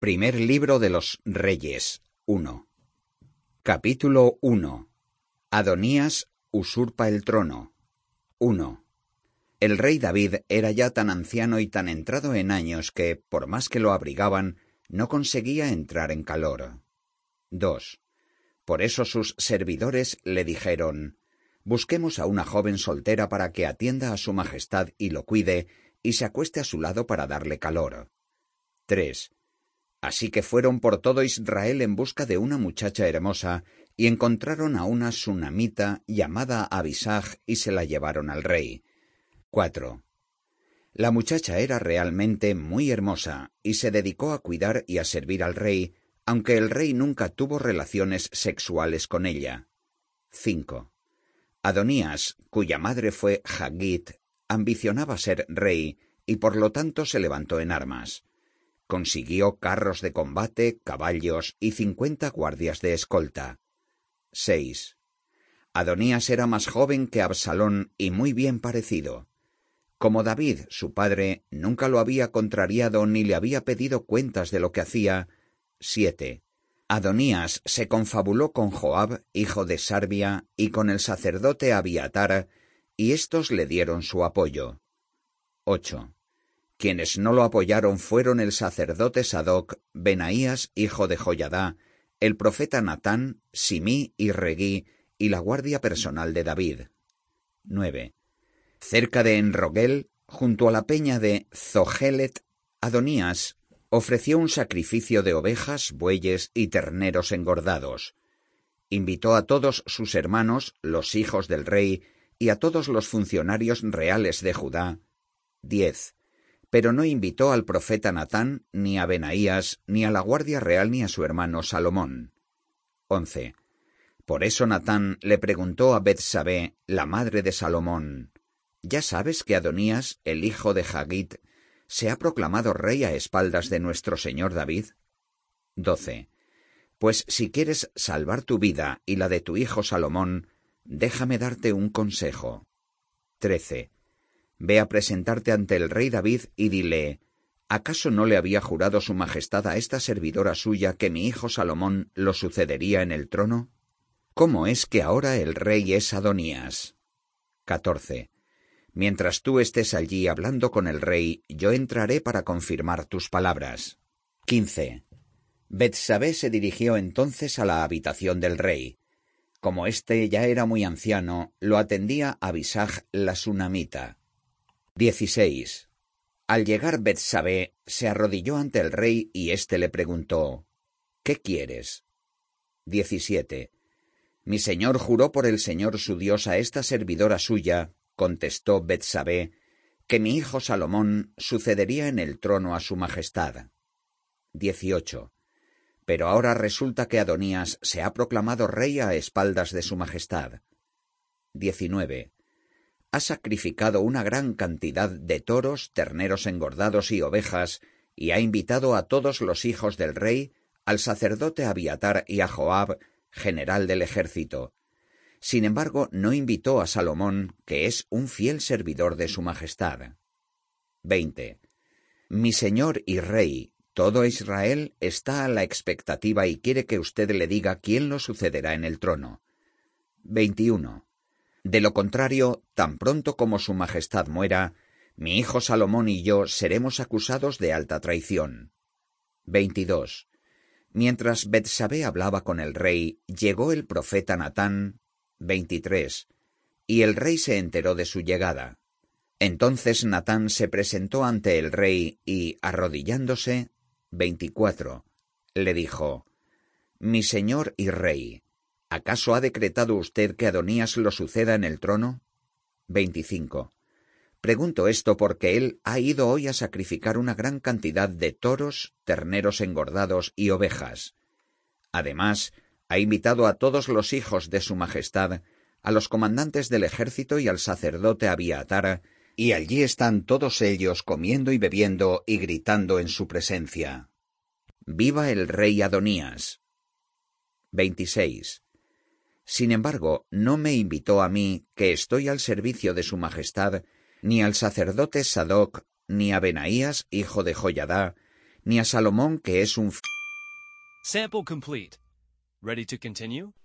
Primer libro de los Reyes 1. Capítulo 1. Adonías usurpa el trono. 1. El rey David era ya tan anciano y tan entrado en años que, por más que lo abrigaban, no conseguía entrar en calor. 2. Por eso sus servidores le dijeron: busquemos a una joven soltera para que atienda a su majestad y lo cuide, y se acueste a su lado para darle calor. 3. Así que fueron por todo Israel en busca de una muchacha hermosa, y encontraron a una sunamita llamada Abisag y se la llevaron al rey. 4. La muchacha era realmente muy hermosa, y se dedicó a cuidar y a servir al rey, aunque el rey nunca tuvo relaciones sexuales con ella. 5. Adonías, cuya madre fue Hagit, ambicionaba ser rey, y por lo tanto se levantó en armas. Consiguió carros de combate, caballos y 50 guardias de escolta. 6. Adonías era más joven que Absalón y muy bien parecido. Como David, su padre, nunca lo había contrariado ni le había pedido cuentas de lo que hacía. 7. Adonías se confabuló con Joab, hijo de Sarbia, y con el sacerdote Abiatar, y éstos le dieron su apoyo. 8. Quienes no lo apoyaron fueron el sacerdote Sadoc, Benaías, hijo de Joiadá, el profeta Natán, Simí y Regí, y la guardia personal de David. 9. Cerca de Enrogel, junto a la peña de Zohelet, Adonías ofreció un sacrificio de ovejas, bueyes y terneros engordados. Invitó a todos sus hermanos, los hijos del rey, y a todos los funcionarios reales de Judá. 10. Pero no invitó al profeta Natán, ni a Benaías, ni a la guardia real, ni a su hermano Salomón. 11. Por eso Natán le preguntó a Betsabé, la madre de Salomón: ¿ya sabes que Adonías, el hijo de Hagit, se ha proclamado rey a espaldas de nuestro señor David? 12. Pues si quieres salvar tu vida y la de tu hijo Salomón, déjame darte un consejo. 13. Ve a presentarte ante el rey David y dile: ¿acaso no le había jurado su majestad a esta servidora suya que mi hijo Salomón lo sucedería en el trono? ¿Cómo es que ahora el rey es Adonías? 14. Mientras tú estés allí hablando con el rey, yo entraré para confirmar tus palabras. 15. Betsabé se dirigió entonces a la habitación del rey. Como éste ya era muy anciano, lo atendía Abisag la sunamita. 16. Al llegar Betsabé, se arrodilló ante el rey y éste le preguntó: ¿qué quieres? 17. Mi señor juró por el Señor su Dios a esta servidora suya, contestó Betsabé, que mi hijo Salomón sucedería en el trono a su majestad. 18. Pero ahora resulta que Adonías se ha proclamado rey a espaldas de su majestad. 19. Ha sacrificado una gran cantidad de toros, terneros engordados y ovejas, y ha invitado a todos los hijos del rey, al sacerdote Abiatar y a Joab, general del ejército. Sin embargo, no invitó a Salomón, que es un fiel servidor de su majestad. 20. Mi señor y rey, todo Israel está a la expectativa y quiere que usted le diga quién lo sucederá en el trono. 21. De lo contrario, tan pronto como su majestad muera, mi hijo Salomón y yo seremos acusados de alta traición. 22. Mientras Betsabé hablaba con el rey, llegó el profeta Natán. 23. Y el rey se enteró de su llegada. Entonces Natán se presentó ante el rey y, arrodillándose, 24, le dijo: mi señor y rey, ¿acaso ha decretado usted que Adonías lo suceda en el trono? 25. Pregunto esto porque él ha ido hoy a sacrificar una gran cantidad de toros, terneros engordados y ovejas. Además, ha invitado a todos los hijos de su majestad, a los comandantes del ejército y al sacerdote Abiatar, y allí están todos ellos comiendo y bebiendo y gritando en su presencia: ¡viva el rey Adonías! 26. Sin embargo, no me invitó a mí, que estoy al servicio de su majestad, ni al sacerdote Sadoc, ni a Benaías, hijo de Joiadá, ni a Salomón, que es un Sample complete. Ready to continue?